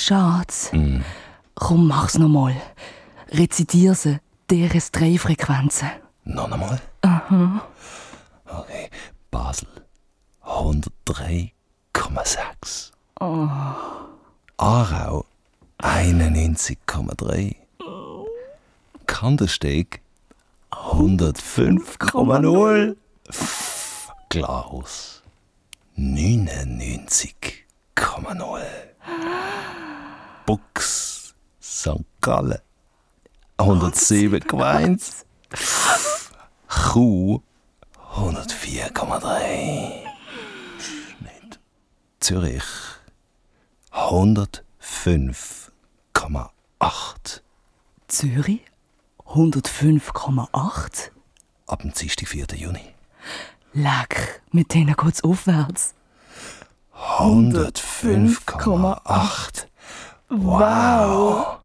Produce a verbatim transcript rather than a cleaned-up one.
schade. Mm. Komm, mach's nochmal. Rezitier sie, D R S drei Frequenzen. Noch einmal? Aha. Okay. Basel hundertdrei Komma sechs. Oh. Aarau einundneunzig Komma drei. Kandersteg hundertfünf Komma null. Glarus neunundneunzig Komma null. Bux Sankt Gallen hundertsieben Komma eins. Chur hundertvier Komma drei. Schnitt. Zürich hundertfünf Komma acht. Zürich hundertfünf Komma acht. Ab dem Dienstag, vierten Juni. Leck, mit denen geht's aufwärts. hundertfünf Komma acht. Wow.